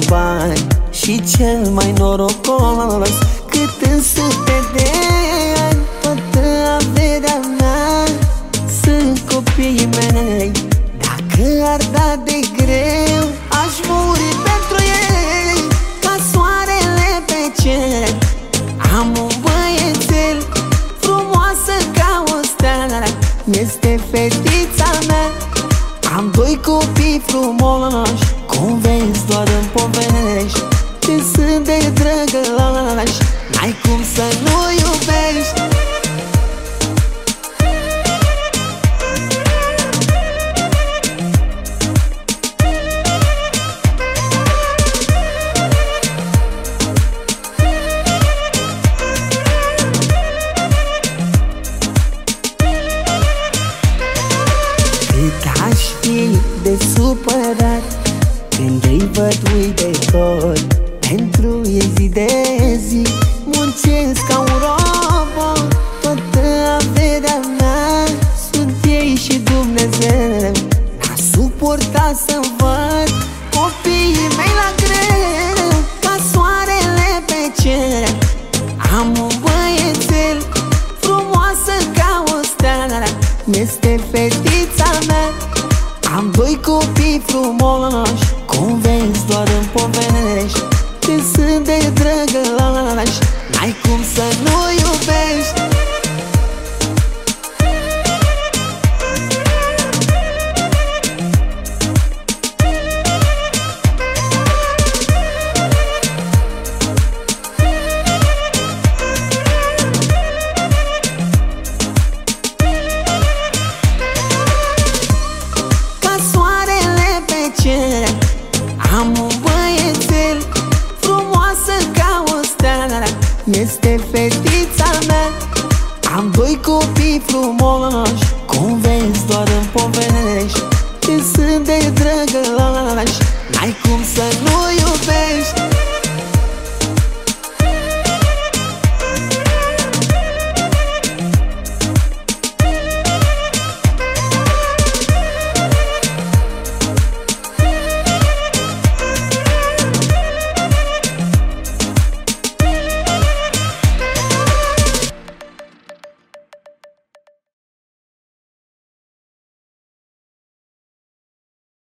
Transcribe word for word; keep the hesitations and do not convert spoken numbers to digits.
bani și cel mai norocos, cât în sute de ani. Toată averea mea sunt copiii mei. Dacă ar da de greu, aș muri pentru ei. Ca soarele pe cer, am un băiețel, frumoasă ca o stea, este fetița mea. Am doi copii frumoși, cum vezi doar în povești, ce sunt de drăgălași, n-ai cum să nu iubești. Cât aș fi de supărat când îi văd, uite tot, pentru ei zi de zi muncesc ca un robot. Toată averea mea sunt ei și Dumnezeu. N-aș suporta să văd copiii mei la greu. Ca soarele pe cer, am un băiețel, frumoasă ca o stea, este fetița mea. Am doi copii frumoși, cum vezi doar în povești, ce sunt de drăgălași, n-ai cum să nu iubești. Am un băiețel, frumoasă ca o stea, este fetița mea. Am doi copii frumoși, cum vezi doar în povești, ce sunt de drăgălași, n-ai cum să nu